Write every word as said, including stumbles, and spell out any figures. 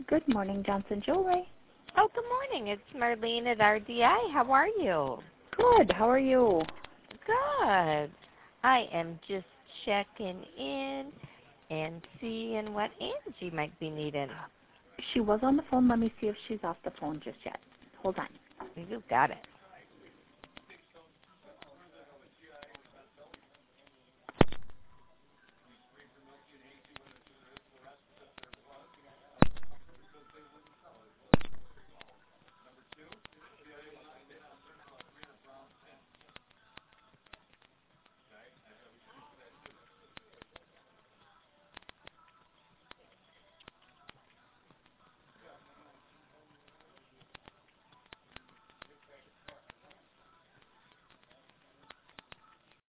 Good morning, Johnson Jewelry. Oh, good morning. It's Marlene at R D I. How are you? Good. How are you? Good. I am just checking in and seeing what Angie might be needing. She was on the phone. Let me see if she's off the phone just yet. Hold on. You got it.